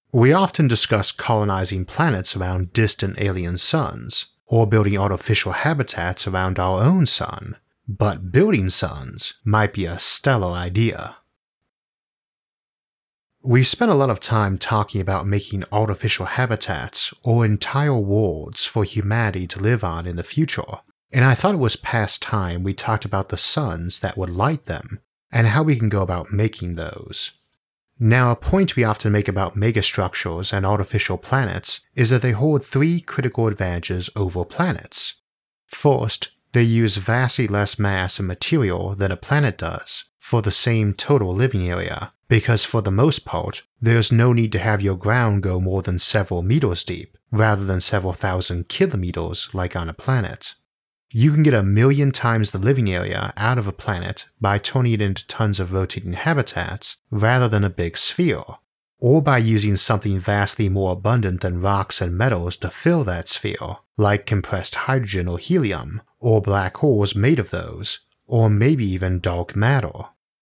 We often discuss colonizing planets around distant alien suns, or building artificial habitats around our own sun, but building suns might be a stellar idea. We spent a lot of time talking about making artificial habitats or entire worlds for humanity to live on in the future, and I thought it was past time we talked about the suns that would light them, and how we can go about making those. Now, a point we often make about megastructures and artificial planets is that they hold three critical advantages over planets. First, they use vastly less mass and material than a planet does for the same total living area, because for the most part, there's no need to have your ground go more than several meters deep, rather than several thousand kilometers like on a planet. You can get 1,000,000 times the living area out of a planet by turning it into tons of rotating habitats rather than a big sphere, or by using something vastly more abundant than rocks and metals to fill that sphere, like compressed hydrogen or helium, or black holes made of those, or maybe even dark matter.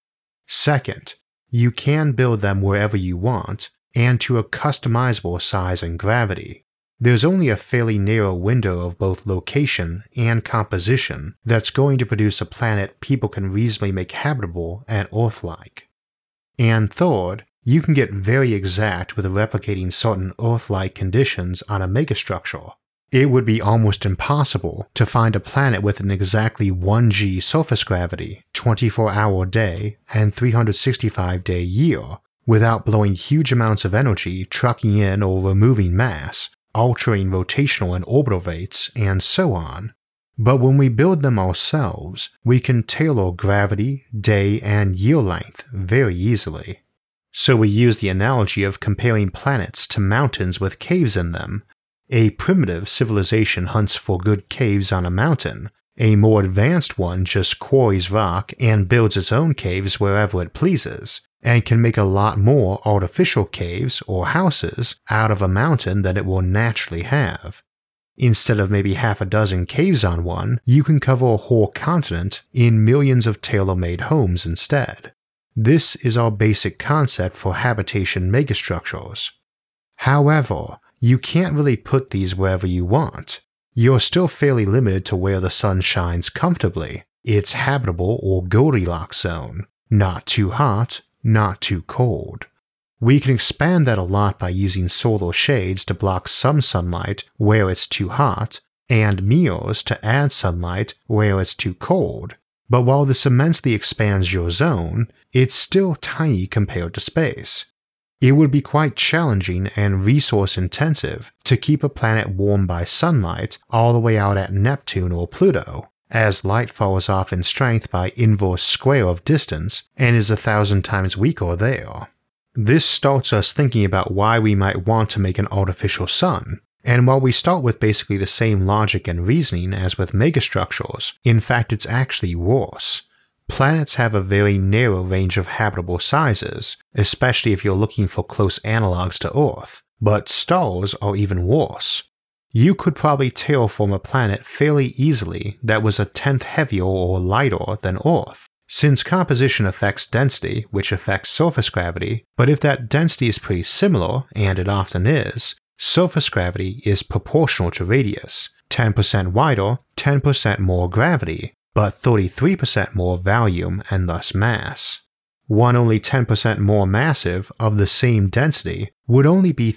Second, you can build them wherever you want, and to a customizable size and gravity. There's only a fairly narrow window of both location and composition that's going to produce a planet people can reasonably make habitable and Earth-like. And third, you can get very exact with replicating certain Earth-like conditions on a megastructure. It would be almost impossible to find a planet with an exactly 1g surface gravity, 24-hour day, and 365-day year without blowing huge amounts of energy trucking in or removing mass, altering rotational and orbital rates, and so on. But when we build them ourselves, we can tailor gravity, day, and year length very easily. So we use the analogy of comparing planets to mountains with caves in them. A primitive civilization hunts for good caves on a mountain. A more advanced one just quarries rock and builds its own caves wherever it pleases, and can make a lot more artificial caves or houses out of a mountain than it will naturally have. Instead of maybe half a dozen caves on one, you can cover a whole continent in millions of tailor-made homes instead. This is our basic concept for habitation megastructures. However, you can't really put these wherever you want. You're still fairly limited to where the sun shines comfortably, its habitable or Goldilocks zone, not too hot, not too cold. We can expand that a lot by using solar shades to block some sunlight where it's too hot, and mirrors to add sunlight where it's too cold. But while this immensely expands your zone, it's still tiny compared to space. It would be quite challenging and resource-intensive to keep a planet warm by sunlight all the way out at Neptune or Pluto, as light falls off in strength by inverse square of distance and is 1,000 times weaker there. This starts us thinking about why we might want to make an artificial sun, and while we start with basically the same logic and reasoning as with megastructures, in fact it's actually worse. Planets have a very narrow range of habitable sizes, especially if you're looking for close analogs to Earth, but stars are even worse. You could probably terraform a planet fairly easily that was 1/10 heavier or lighter than Earth, since composition affects density, which affects surface gravity, but if that density is pretty similar, and it often is, surface gravity is proportional to radius, 10% wider, 10% more gravity, but 33% more volume and thus mass. One only 10% more massive of the same density would only be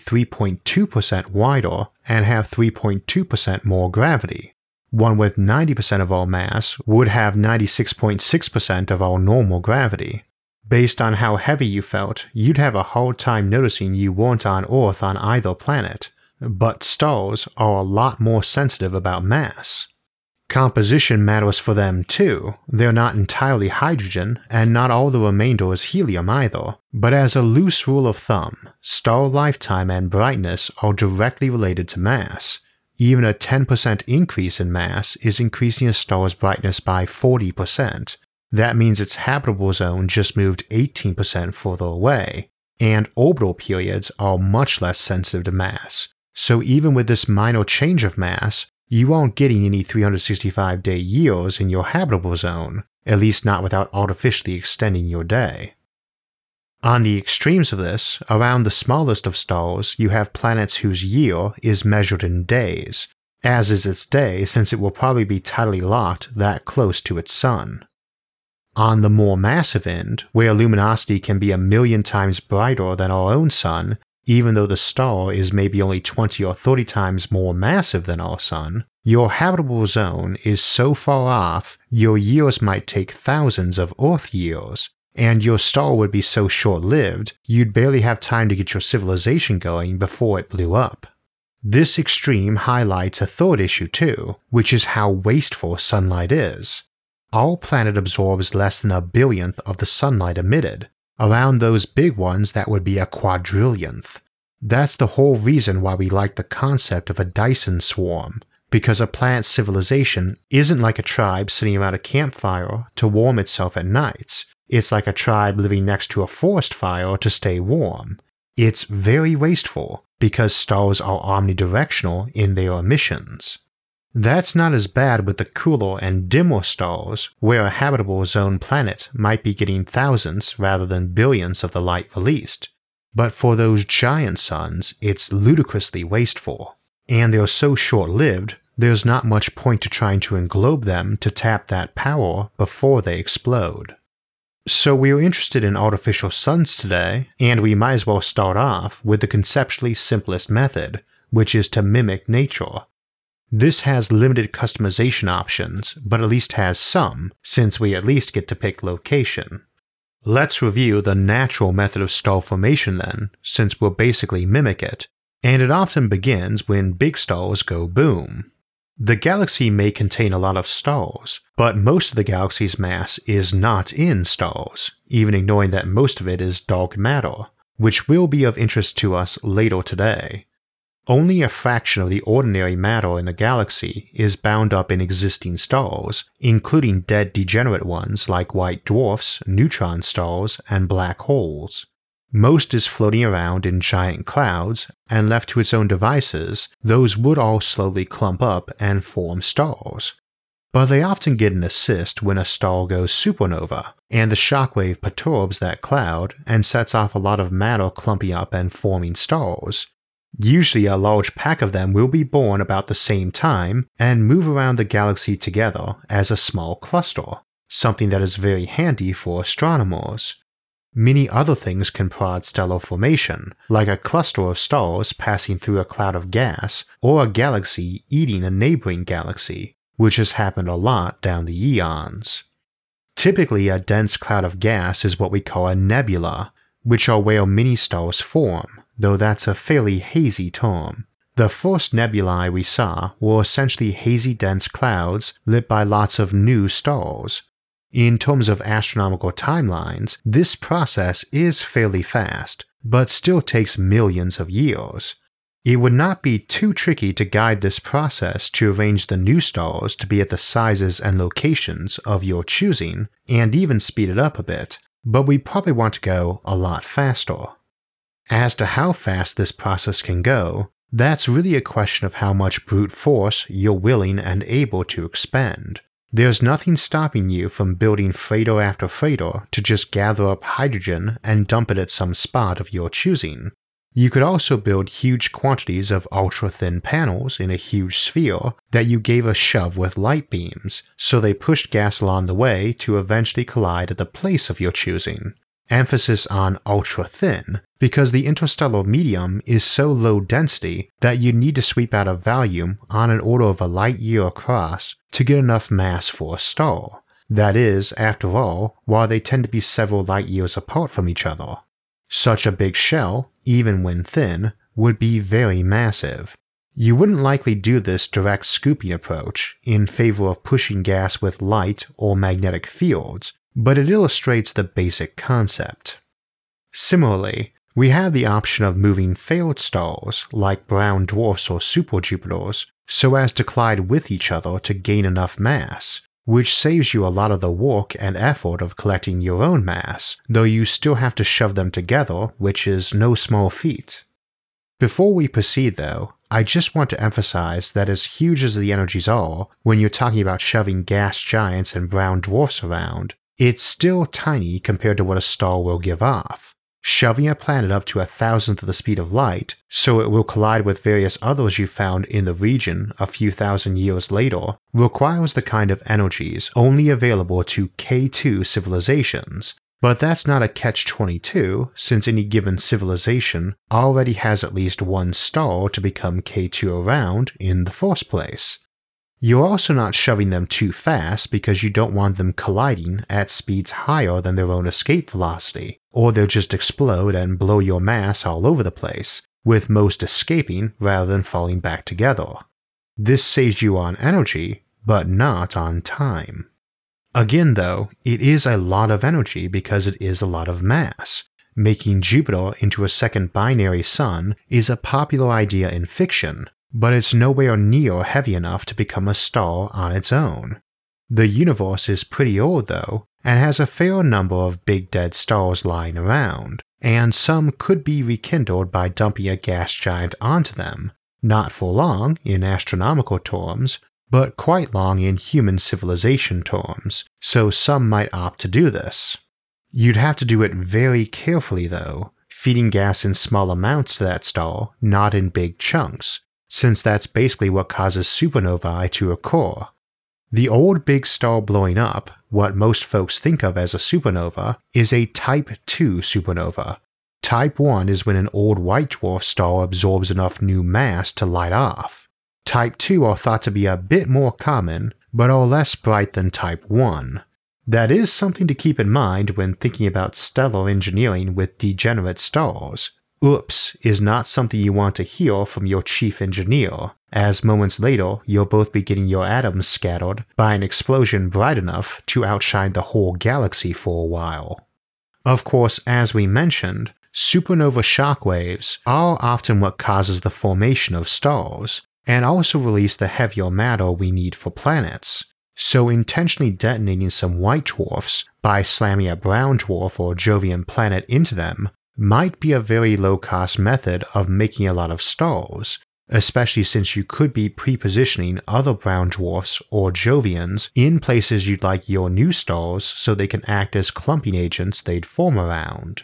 3.2% wider and have 3.2% more gravity. One with 90% of our mass would have 96.6% of our normal gravity. Based on how heavy you felt, you'd have a hard time noticing you weren't on Earth on either planet, but stars are a lot more sensitive about mass. Composition matters for them too. They're not entirely hydrogen, and not all the remainder is helium either, but as a loose rule of thumb, star lifetime and brightness are directly related to mass. Even a 10% increase in mass is increasing a star's brightness by 40%. That means its habitable zone just moved 18% further away, and orbital periods are much less sensitive to mass. So even with this minor change of mass, you aren't getting any 365-day years in your habitable zone, at least not without artificially extending your day. On the extremes of this, around the smallest of stars, you have planets whose year is measured in days, as is its day since it will probably be tidally locked that close to its sun. On the more massive end, where luminosity can be 1,000,000 times brighter than our own sun, even though the star is maybe only 20 or 30 times more massive than our sun, your habitable zone is so far off your years might take thousands of Earth years, and your star would be so short-lived you'd barely have time to get your civilization going before it blew up. This extreme highlights a third issue too, which is how wasteful sunlight is. Our planet absorbs less than 1/1000th of the sunlight emitted. Around those big ones that would be 1/4,000,000th. That's the whole reason why we like the concept of a Dyson swarm, because a planet's civilization isn't like a tribe sitting around a campfire to warm itself at nights. It's like a tribe living next to a forest fire to stay warm. It's very wasteful, because stars are omnidirectional in their emissions. That's not as bad with the cooler and dimmer stars, where a habitable zone planet might be getting thousands rather than billions of the light released. But for those giant suns, it's ludicrously wasteful. And they're so short-lived, there's not much point to trying to englobe them to tap that power before they explode. So we're interested in artificial suns today, and we might as well start off with the conceptually simplest method, which is to mimic nature. This has limited customization options, but at least has some, since we at least get to pick location. Let's review the natural method of star formation then, since we'll basically mimic it, and it often begins when big stars go boom. The galaxy may contain a lot of stars, but most of the galaxy's mass is not in stars, even ignoring that most of it is dark matter, which will be of interest to us later today. Only a fraction of the ordinary matter in the galaxy is bound up in existing stars, including dead degenerate ones like white dwarfs, neutron stars, and black holes. Most is floating around in giant clouds, and left to its own devices, those would all slowly clump up and form stars. But they often get an assist when a star goes supernova, and the shockwave perturbs that cloud and sets off a lot of matter clumping up and forming stars. Usually a large pack of them will be born about the same time and move around the galaxy together as a small cluster, something that is very handy for astronomers. Many other things can prod stellar formation, like a cluster of stars passing through a cloud of gas, or a galaxy eating a neighboring galaxy, which has happened a lot down the eons. Typically a dense cloud of gas is what we call a nebula, which are where many stars form, though that's a fairly hazy term. The first nebulae we saw were essentially hazy dense clouds lit by lots of new stars. In terms of astronomical timelines, this process is fairly fast, but still takes millions of years. It would not be too tricky to guide this process to arrange the new stars to be at the sizes and locations of your choosing, and even speed it up a bit, but we probably want to go a lot faster. As to how fast this process can go, that's really a question of how much brute force you're willing and able to expend. There's nothing stopping you from building freighter after freighter to just gather up hydrogen and dump it at some spot of your choosing. You could also build huge quantities of ultra-thin panels in a huge sphere that you gave a shove with light beams, so they pushed gas along the way to eventually collide at the place of your choosing. Emphasis on ultra-thin, because the interstellar medium is so low density that you need to sweep out a volume on an order of a light year across to get enough mass for a star. That is, after all, while they tend to be several light years apart from each other. Such a big shell, even when thin, would be very massive. You wouldn't likely do this direct scooping approach in favor of pushing gas with light or magnetic fields, but it illustrates the basic concept. Similarly, we have the option of moving failed stars, like brown dwarfs or superjupiters, so as to collide with each other to gain enough mass, which saves you a lot of the work and effort of collecting your own mass, though you still have to shove them together, which is no small feat. Before we proceed though, I just want to emphasize that as huge as the energies are when you're talking about shoving gas giants and brown dwarfs around, it's still tiny compared to what a star will give off. Shoving a planet up to 1,000th of the speed of light, so it will collide with various others you found in the region a few thousand years later, requires the kind of energies only available to K2 civilizations. But that's not a catch-22, since any given civilization already has at least one star to become K2 around in the first place. You're also not shoving them too fast because you don't want them colliding at speeds higher than their own escape velocity, or they'll just explode and blow your mass all over the place, with most escaping rather than falling back together. This saves you on energy, but not on time. Again though, it is a lot of energy because it is a lot of mass. Making Jupiter into a second binary sun is a popular idea in fiction, but it's nowhere near heavy enough to become a star on its own. The universe is pretty old though, and has a fair number of big dead stars lying around, and some could be rekindled by dumping a gas giant onto them, not for long in astronomical terms, but quite long in human civilization terms, so some might opt to do this. You'd have to do it very carefully though, feeding gas in small amounts to that star, not in big chunks, since that's basically what causes supernovae to occur. The old big star blowing up, what most folks think of as a supernova, is a Type 2 supernova. Type 1 is when an old white dwarf star absorbs enough new mass to light off. Type 2 are thought to be a bit more common, but are less bright than Type 1. That is something to keep in mind when thinking about stellar engineering with degenerate stars. Oops is not something you want to hear from your chief engineer, as moments later you'll both be getting your atoms scattered by an explosion bright enough to outshine the whole galaxy for a while. Of course, as we mentioned, supernova shockwaves are often what causes the formation of stars, and also release the heavier matter we need for planets. So intentionally detonating some white dwarfs by slamming a brown dwarf or Jovian planet into them might be a very low-cost method of making a lot of stars, especially since you could be pre-positioning other brown dwarfs or Jovians in places you'd like your new stars so they can act as clumping agents they'd form around.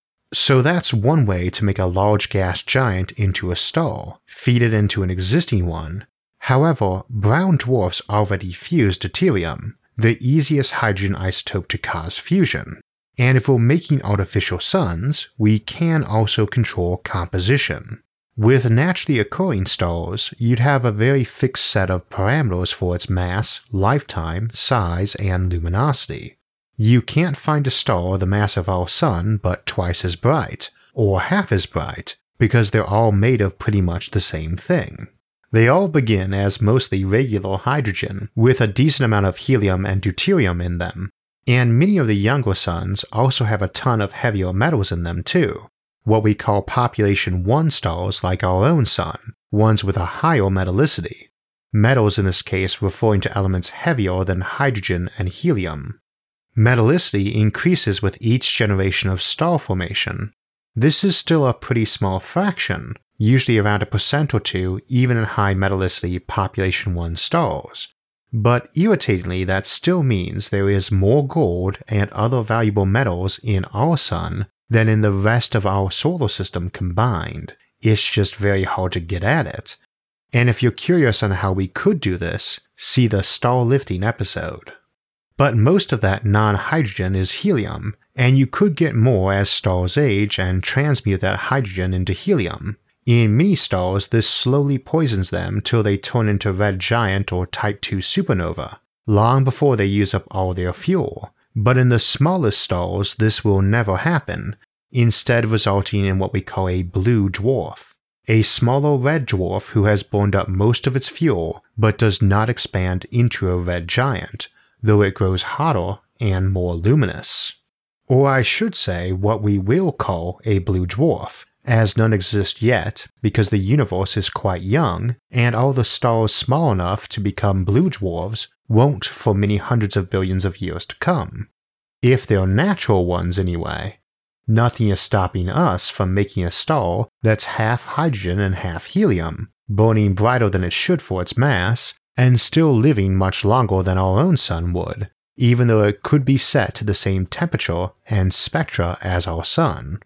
So that's one way to make a large gas giant into a star, feed it into an existing one. However, brown dwarfs already fuse deuterium, the easiest hydrogen isotope to cause fusion. And if we're making artificial suns, we can also control composition. With naturally occurring stars, you'd have a very fixed set of parameters for its mass, lifetime, size, and luminosity. You can't find a star the mass of our sun but twice as bright, or half as bright, because they're all made of pretty much the same thing. They all begin as mostly regular hydrogen, with a decent amount of helium and deuterium in them, and many of the younger suns also have a ton of heavier metals in them too, what we call population 1 stars like our own sun, ones with a higher metallicity. Metals in this case referring to elements heavier than hydrogen and helium. Metallicity increases with each generation of star formation. This is still a pretty small fraction, usually around 1% or 2 even in high metallicity population 1 stars. But irritatingly, that still means there is more gold and other valuable metals in our sun than in the rest of our solar system combined. It's just very hard to get at it. And if you're curious on how we could do this, see the star lifting episode. But most of that non-hydrogen is helium, and you could get more as stars age and transmute that hydrogen into helium. In many stars, this slowly poisons them till they turn into red giant or Type 2 supernova, long before they use up all their fuel. But in the smallest stars, this will never happen, instead resulting in what we call a blue dwarf, a smaller red dwarf who has burned up most of its fuel but does not expand into a red giant, though it grows hotter and more luminous. Or I should say what we will call a blue dwarf, as none exist yet because the universe is quite young and all the stars small enough to become blue dwarfs won't for many hundreds of billions of years to come. If they're natural ones anyway. Nothing is stopping us from making a star that's half hydrogen and half helium, burning brighter than it should for its mass, and still living much longer than our own sun would, even though it could be set to the same temperature and spectra as our sun.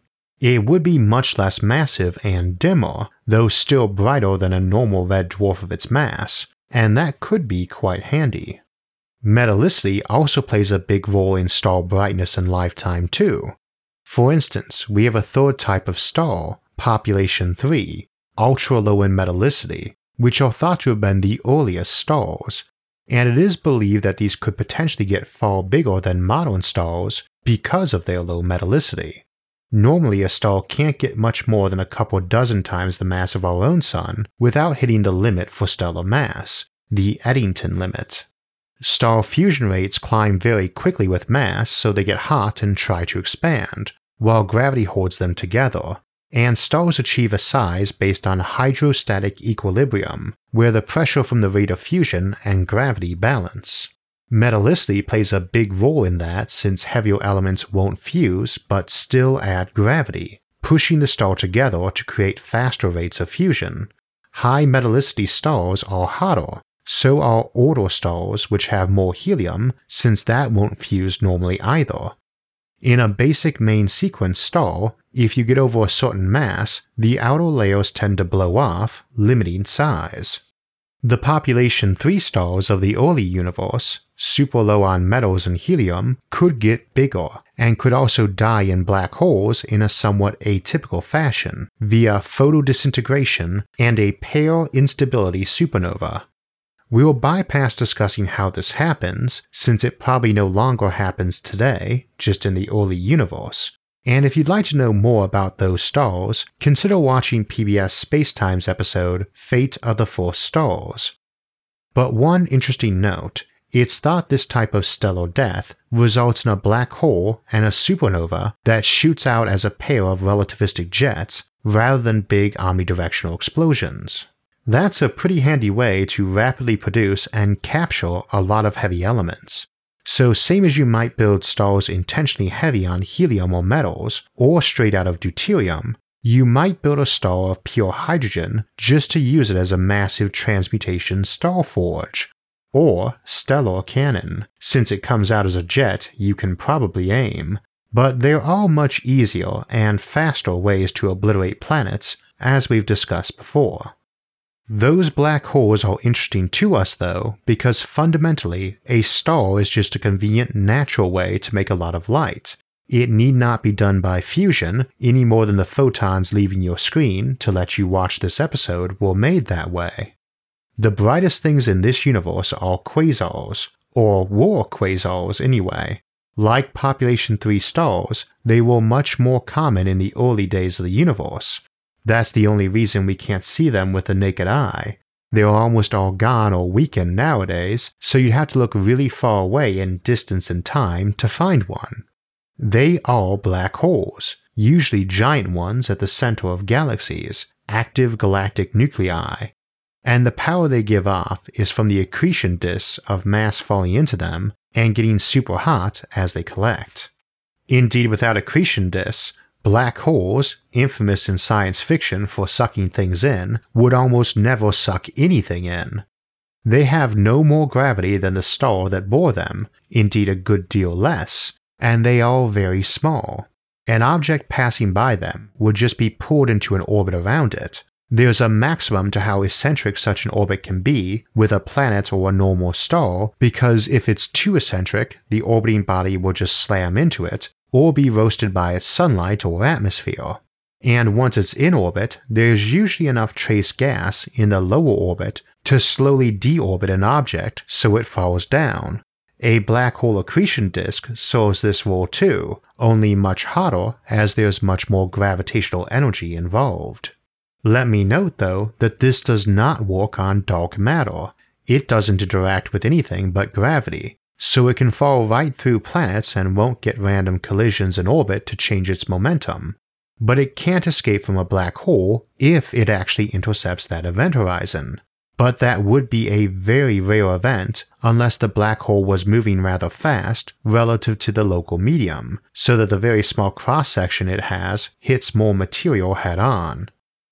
It would be much less massive and dimmer, though still brighter than a normal red dwarf of its mass, and that could be quite handy. Metallicity also plays a big role in star brightness and lifetime too. For instance, we have a third type of star, Population 3, ultra low in metallicity, which are thought to have been the earliest stars, and it is believed that these could potentially get far bigger than modern stars because of their low metallicity. Normally a star can't get much more than a couple dozen times the mass of our own Sun without hitting the limit for stellar mass, the Eddington limit. Star fusion rates climb very quickly with mass, so they get hot and try to expand, while gravity holds them together, and stars achieve a size based on hydrostatic equilibrium, where the pressure from the rate of fusion and gravity balance. Metallicity plays a big role in that since heavier elements won't fuse but still add gravity, pushing the star together to create faster rates of fusion. High metallicity stars are hotter, so are older stars which have more helium since that won't fuse normally either. In a basic main sequence star, if you get over a certain mass, the outer layers tend to blow off, limiting size. The Population 3 stars of the early universe, super low on metals and helium, could get bigger, and could also die in black holes in a somewhat atypical fashion, via photodisintegration and a pale instability supernova. We will bypass discussing how this happens, since it probably no longer happens today, just in the early universe. And if you'd like to know more about those stars, consider watching PBS Spacetime's episode Fate of the First Stars. But one interesting note, it's thought this type of stellar death results in a black hole and a supernova that shoots out as a pair of relativistic jets rather than big omnidirectional explosions. That's a pretty handy way to rapidly produce and capture a lot of heavy elements. So same as you might build stars intentionally heavy on helium or metals, or straight out of deuterium, you might build a star of pure hydrogen just to use it as a massive transmutation star forge, or stellar cannon. Since it comes out as a jet, you can probably aim. But there are much easier and faster ways to obliterate planets, as we've discussed before. Those black holes are interesting to us though, because fundamentally, a star is just a convenient natural way to make a lot of light. It need not be done by fusion any more than the photons leaving your screen to let you watch this episode were made that way. The brightest things in this universe are quasars, or were quasars anyway. Like Population 3 stars, they were much more common in the early days of the universe. That's the only reason we can't see them with the naked eye. They're almost all gone or weakened nowadays, so you'd have to look really far away in distance and time to find one. They are black holes, usually giant ones at the center of galaxies, active galactic nuclei, and the power they give off is from the accretion disks of mass falling into them and getting super hot as they collect. Indeed, without accretion disks, black holes, infamous in science fiction for sucking things in, would almost never suck anything in. They have no more gravity than the star that bore them, indeed a good deal less, and they are very small. An object passing by them would just be pulled into an orbit around it. There's a maximum to how eccentric such an orbit can be with a planet or a normal star, because if it's too eccentric, the orbiting body will just slam into it, or be roasted by its sunlight or atmosphere. And once it's in orbit, there's usually enough trace gas in the lower orbit to slowly deorbit an object so it falls down. A black hole accretion disk serves this role too, only much hotter as there's much more gravitational energy involved. Let me note though that this does not work on dark matter. It doesn't interact with anything but gravity, so it can fall right through planets and won't get random collisions in orbit to change its momentum. But it can't escape from a black hole if it actually intercepts that event horizon. But that would be a very rare event unless the black hole was moving rather fast relative to the local medium, so that the very small cross-section it has hits more material head-on.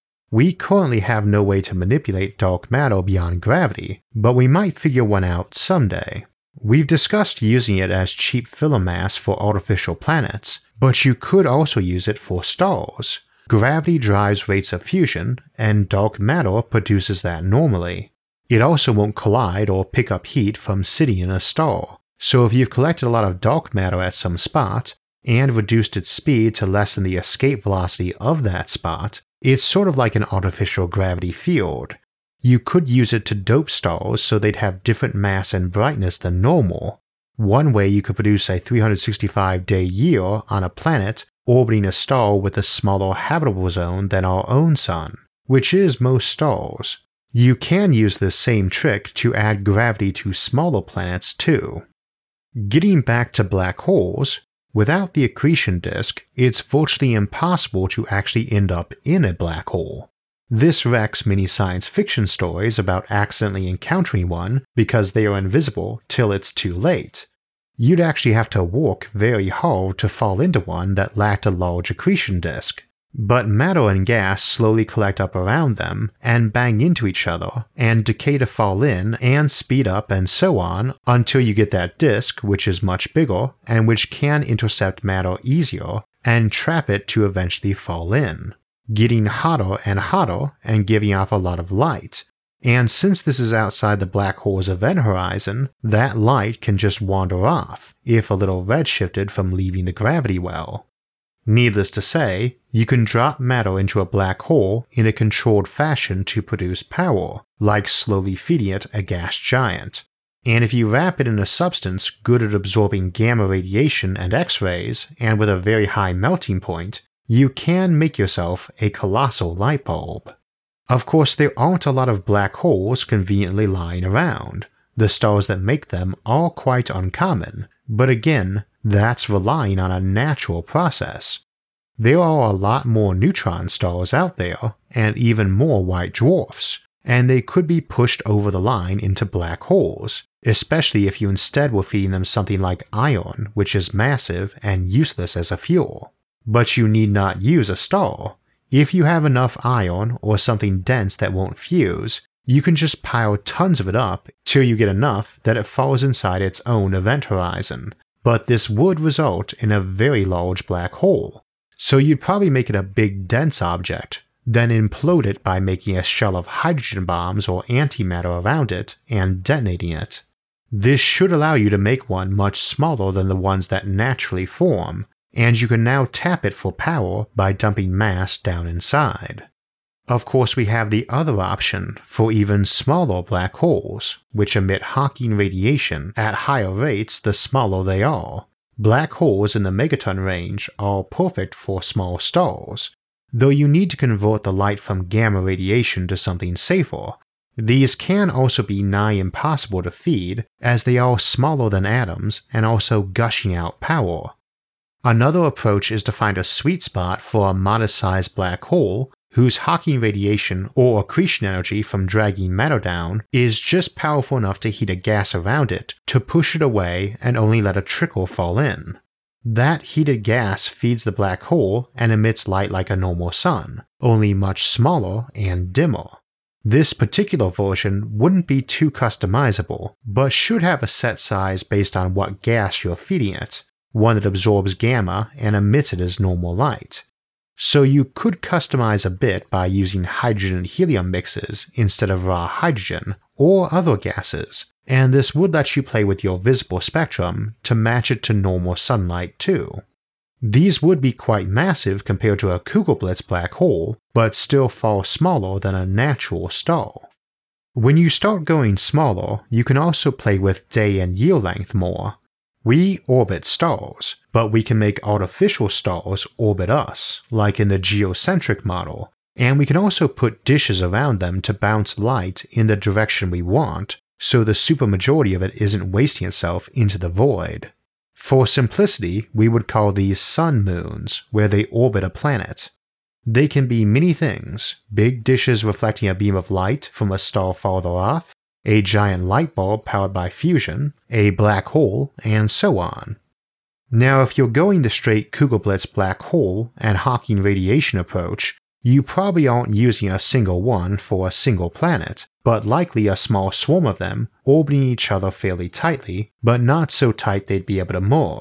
We currently have no way to manipulate dark matter beyond gravity, but we might figure one out someday. We've discussed using it as cheap filler mass for artificial planets, But you could also use it for stars. Gravity drives rates of fusion, and dark matter produces that normally. It also won't collide or pick up heat from sitting in a star, so if you've collected a lot of dark matter at some spot, and reduced its speed to less than the escape velocity of that spot, it's sort of like an artificial gravity field. You could use it to dope stars so they'd have different mass and brightness than normal. One way you could produce a 365-day year on a planet orbiting a star with a smaller habitable zone than our own sun, which is most stars. You can use this same trick to add gravity to smaller planets too. Getting back to black holes, without the accretion disk, it's virtually impossible to actually end up in a black hole. This wrecks many science fiction stories about accidentally encountering one because they are invisible till it's too late. You'd actually have to work very hard to fall into one that lacked a large accretion disk. But matter and gas slowly collect up around them and bang into each other and decay to fall in and speed up and so on until you get that disk, which is much bigger and which can intercept matter easier and trap it to eventually fall in, getting hotter and giving off a lot of light. And since this is outside the black hole's event horizon, that light can just wander off if a little redshifted from leaving the gravity well. Needless to say, you can drop matter into a black hole in a controlled fashion to produce power, like slowly feeding it a gas giant. And if you wrap it in a substance good at absorbing gamma radiation and X-rays, and with a very high melting point, you can make yourself a colossal light bulb. Of course, there aren't a lot of black holes conveniently lying around. The stars that make them are quite uncommon, but again, that's relying on a natural process. There are a lot more neutron stars out there, and even more white dwarfs, and they could be pushed over the line into black holes, especially if you instead were feeding them something like iron, which is massive and useless as a fuel. But you need not use a star. If you have enough iron or something dense that won't fuse, you can just pile tons of it up till you get enough that it falls inside its own event horizon. But this would result in a very large black hole. So you'd probably make it a big dense object, then implode it by making a shell of hydrogen bombs or antimatter around it and detonating it. This should allow you to make one much smaller than the ones that naturally form, and you can now tap it for power by dumping mass down inside. Of course, we have the other option for even smaller black holes, which emit Hawking radiation at higher rates the smaller they are. Black holes in the megaton range are perfect for small stars, though you need to convert the light from gamma radiation to something safer. These can also be nigh impossible to feed, as they are smaller than atoms and also gushing out power. Another approach is to find a sweet spot for a modest-sized black hole whose Hawking radiation or accretion energy from dragging matter down is just powerful enough to heat a gas around it to push it away and only let a trickle fall in. That heated gas feeds the black hole and emits light like a normal sun, only much smaller and dimmer. This particular version wouldn't be too customizable, but should have a set size based on what gas you're feeding it, one that absorbs gamma and emits it as normal light. So you could customize a bit by using hydrogen and helium mixes instead of raw hydrogen or other gases, and this would let you play with your visible spectrum to match it to normal sunlight too. These would be quite massive compared to a Kugelblitz black hole, but still far smaller than a natural star. When you start going smaller, you can also play with day and year length more. We orbit stars, but we can make artificial stars orbit us, like in the geocentric model, and we can also put dishes around them to bounce light in the direction we want, so the supermajority of it isn't wasting itself into the void. For simplicity, we would call these sun moons, where they orbit a planet. They can be many things: big dishes reflecting a beam of light from a star farther off, a giant light bulb powered by fusion, a black hole, and so on. Now, if you're going the straight Kugelblitz black hole and Hawking radiation approach, you probably aren't using a single one for a single planet, but likely a small swarm of them orbiting each other fairly tightly, but not so tight they'd be able to merge,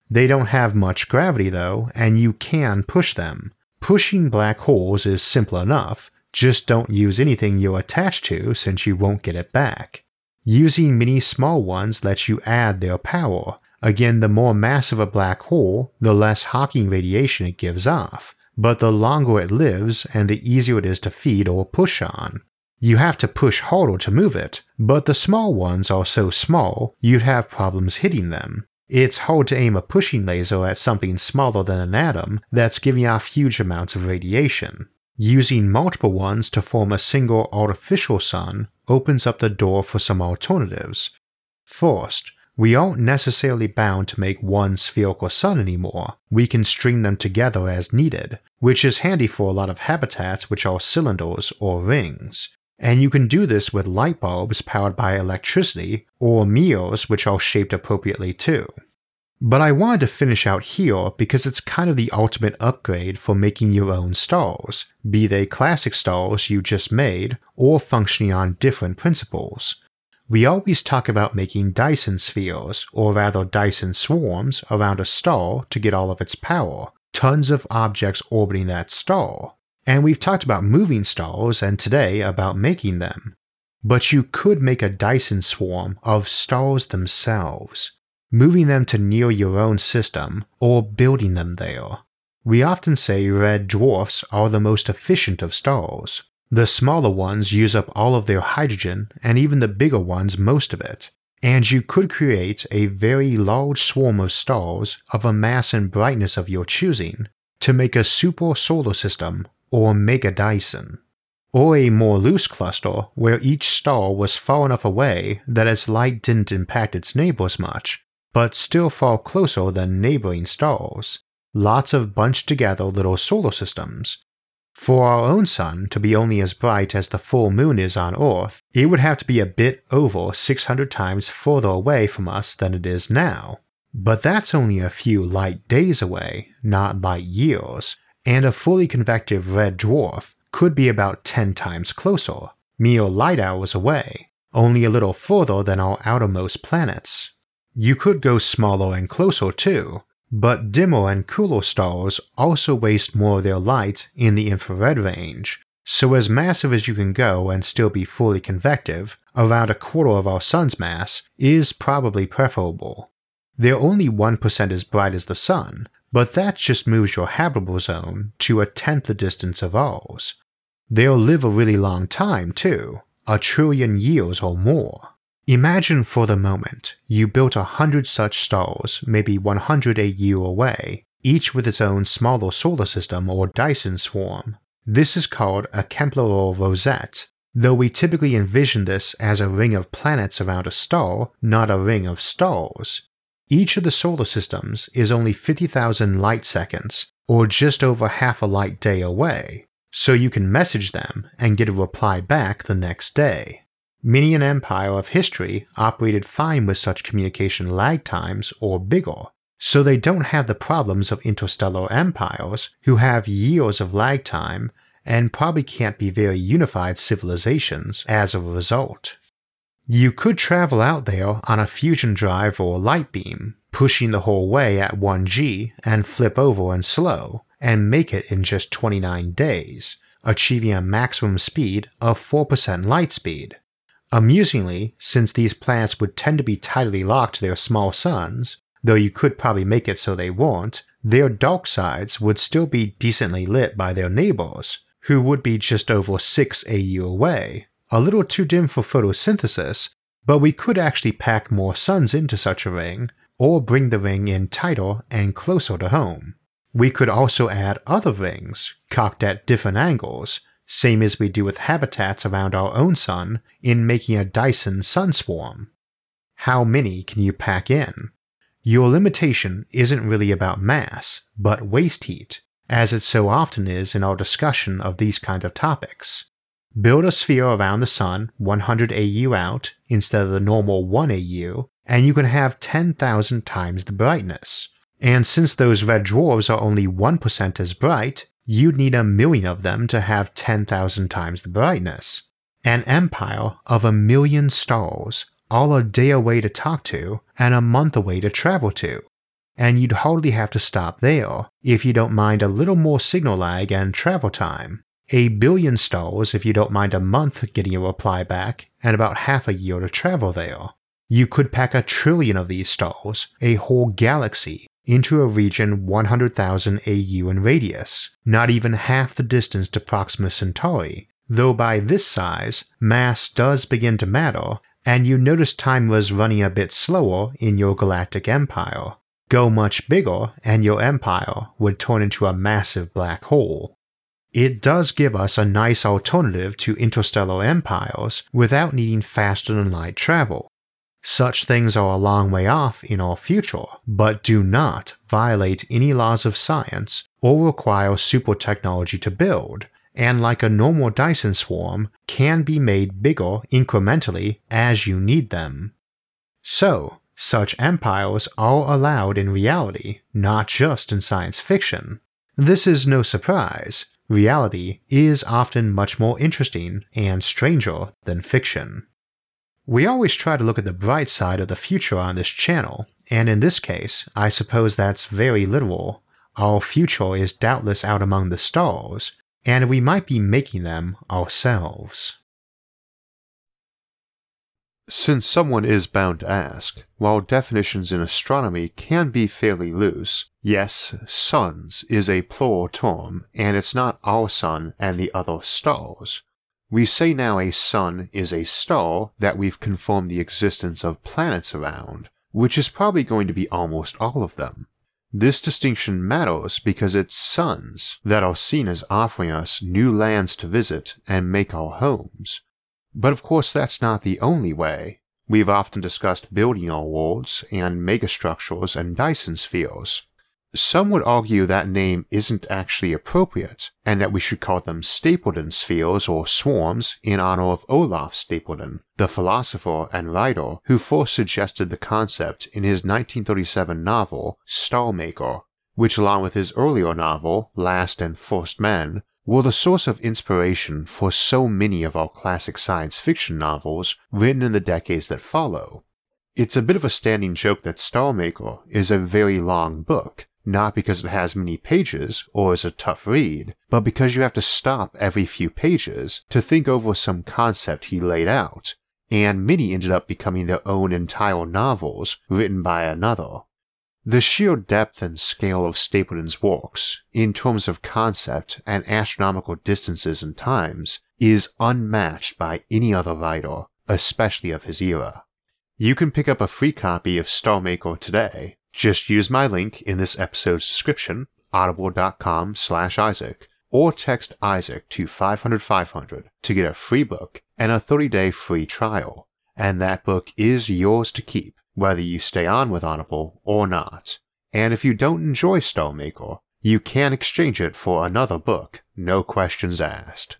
They don't have much gravity though, and you can push them. Pushing black holes is simple enough, just don't use anything you're attached to since you won't get it back. Using many small ones lets you add their power. Again, the more massive a black hole, the less Hawking radiation it gives off, but the longer it lives and the easier it is to feed or push on. You have to push harder to move it, but the small ones are so small you'd have problems hitting them. It's hard to aim a pushing laser at something smaller than an atom that's giving off huge amounts of radiation. Using multiple ones to form a single artificial sun opens up the door for some alternatives. First, we aren't necessarily bound to make one spherical sun anymore. We can string them together as needed, which is handy for a lot of habitats which are cylinders or rings. And you can do this with light bulbs powered by electricity or mirrors which are shaped appropriately too. But I wanted to finish out here because it's kind of the ultimate upgrade for making your own stars, be they classic stars you just made or functioning on different principles. We always talk about making Dyson spheres, or rather Dyson swarms, around a star to get all of its power, tons of objects orbiting that star. And we've talked about moving stars and today about making them. But you could make a Dyson swarm of stars themselves, moving them to near your own system or building them there. We often say red dwarfs are the most efficient of stars. The smaller ones use up all of their hydrogen and even the bigger ones most of it. And you could create a very large swarm of stars of a mass and brightness of your choosing to make a super solar system or mega Dyson. Or a more loose cluster where each star was far enough away that its light didn't impact its neighbors much, but still far closer than neighboring stars. Lots of bunched together little solar systems. For our own sun to be only as bright as the full moon is on Earth, it would have to be a bit over 600 times further away from us than it is now. But that's only a few light days away, not light years, and a fully convective red dwarf could be about 10 times closer, mere light hours away, only a little further than our outermost planets. You could go smaller and closer too, but dimmer and cooler stars also waste more of their light in the infrared range, so as massive as you can go and still be fully convective, around a quarter of our sun's mass, is probably preferable. They're only 1% as bright as the sun, but that just moves your habitable zone to 1/10 the distance of ours. They'll live a really long time too, 1 trillion years or more. Imagine for the moment you built 100 such stars, maybe 100 AU away, each with its own smaller solar system or Dyson swarm. This is called a Kepler rosette, though we typically envision this as a ring of planets around a star, not a ring of stars. Each of the solar systems is only 50,000 light seconds, or just over half a light day away, so you can message them and get a reply back the next day. Many an empire of history operated fine with such communication lag times or bigger, so they don't have the problems of interstellar empires who have years of lag time and probably can't be very unified civilizations as a result. You could travel out there on a fusion drive or light beam, pushing the whole way at 1G and flip over and slow, and make it in just 29 days, achieving a maximum speed of 4% light speed. Amusingly, since these planets would tend to be tightly locked to their small suns, though you could probably make it so they weren't, their dark sides would still be decently lit by their neighbors, who would be just over 6 AU away, a little too dim for photosynthesis, but we could actually pack more suns into such a ring, or bring the ring in tighter and closer to home. We could also add other rings, cocked at different angles, same as we do with habitats around our own sun in making a Dyson sun swarm. How many can you pack in? Your limitation isn't really about mass, but waste heat, as it so often is in our discussion of these kind of topics. Build a sphere around the sun 100 AU out instead of the normal 1 AU, and you can have 10,000 times the brightness. And since those red dwarfs are only 1% as bright, you'd need 1 million of them to have 10,000 times the brightness. An empire of 1 million stars, all a day away to talk to and a month away to travel to. and you'd hardly have to stop there if you don't mind a little more signal lag and travel time. 1 billion stars if you don't mind a month getting a reply back, and about half a year to travel there. You could pack 1 trillion of these stars, a whole galaxy, into a region 100,000 AU in radius, not even half the distance to Proxima Centauri, though by this size, mass does begin to matter, and you notice time was running a bit slower in your galactic empire. Go much bigger, and your empire would turn into a massive black hole. It does give us a nice alternative to interstellar empires without needing faster-than-light travel. Such things are a long way off in our future, but do not violate any laws of science or require super technology to build, and like a normal Dyson swarm, can be made bigger incrementally as you need them. So, such empires are allowed in reality, not just in science fiction. This is no surprise. Reality is often much more interesting and stranger than fiction. We always try to look at the bright side of the future on this channel, and in this case, I suppose that's very literal. Our future is doubtless out among the stars, and we might be making them ourselves. Since someone is bound to ask, while definitions in astronomy can be fairly loose, yes, suns is a plural term, and it's not our sun and the other stars. We say now a sun is a star that we've confirmed the existence of planets around, which is probably going to be almost all of them. This distinction matters because it's suns that are seen as offering us new lands to visit and make our homes. But of course that's not the only way. We've often discussed building our worlds and megastructures and Dyson spheres. Some would argue that name isn't actually appropriate, and that we should call them Stapledon spheres or swarms in honor of Olaf Stapledon, the philosopher and writer who first suggested the concept in his 1937 novel Star Maker, which along with his earlier novel Last and First Men, were the source of inspiration for so many of our classic science fiction novels written in the decades that follow. It's a bit of a standing joke that Star Maker is a very long book, not because it has many pages or is a tough read, but because you have to stop every few pages to think over some concept he laid out, and many ended up becoming their own entire novels written by another. The sheer depth and scale of Stapledon's works, in terms of concept and astronomical distances and times, is unmatched by any other writer, especially of his era. You can pick up a free copy of Star Maker today. Just use my link in this episode's description, audible.com/Isaac, or text Isaac to 500-500 to get a free book and a 30-day free trial, and that book is yours to keep, whether you stay on with Audible or not. And if you don't enjoy Star Maker, you can exchange it for another book, no questions asked.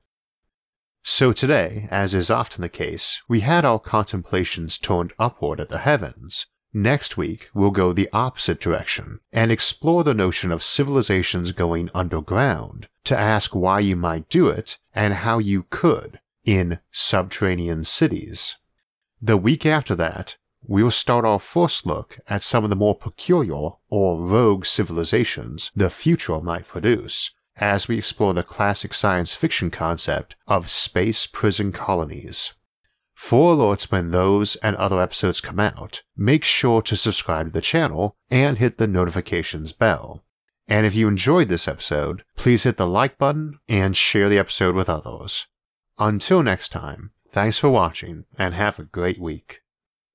So today, as is often the case, we had our contemplations turned upward at the heavens. Next week, we'll go the opposite direction and explore the notion of civilizations going underground to ask why you might do it and how you could in subterranean cities. The week after that, we'll start our first look at some of the more peculiar or rogue civilizations the future might produce, as we explore the classic science fiction concept of space prison colonies. For alerts when those and other episodes come out, make sure to subscribe to the channel and hit the notifications bell. And if you enjoyed this episode, please hit the like button and share the episode with others. Until next time, thanks for watching and have a great week.